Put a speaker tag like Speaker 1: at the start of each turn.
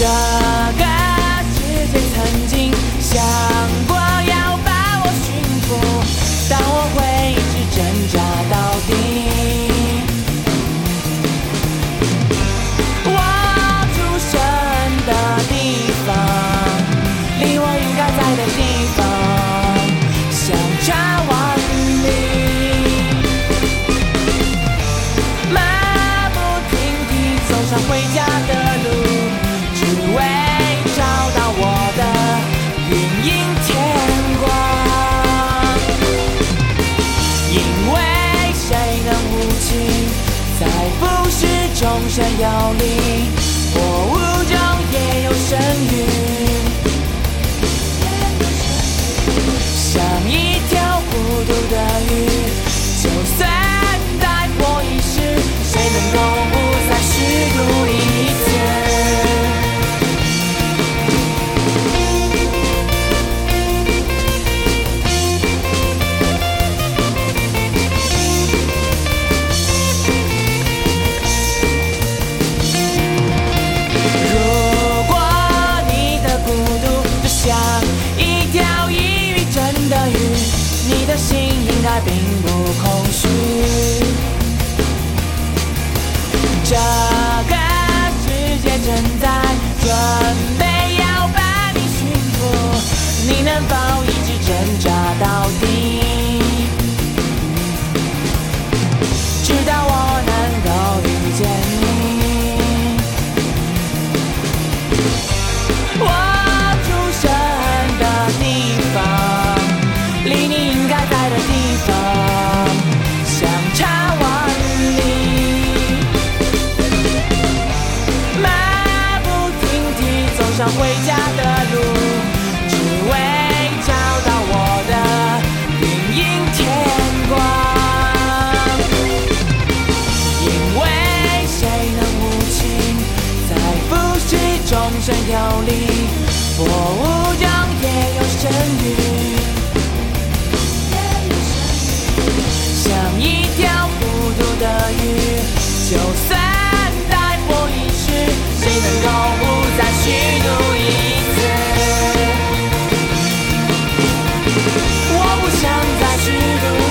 Speaker 1: 这个世界曾经想过要把我驯服，但我会一直挣扎到底。我出生的地方，离我应该在的地方，相差万里。马不停蹄走上回家的路，只为找到我的云影天光。因为谁能无情在浮世中神游离，我无中也有神韵，像一条孤独的鱼，就算再活一世，谁能够不再虚度一次？如果你的孤独就像一条抑郁症的鱼，你的心应该并不空虚。这个世界正在准备要把你驯服，你能否一直挣扎到底？直到我能够遇见你。我出生的地方，离你应该在的地方，相差万里。马不停蹄走上回家的路，只为找到我的云影天光。因为谁能无情在浮世中神游离，我无中也有神韵，像一条孤独的鱼，就算再活一世，谁能够不再虚度一次？我不想再虚度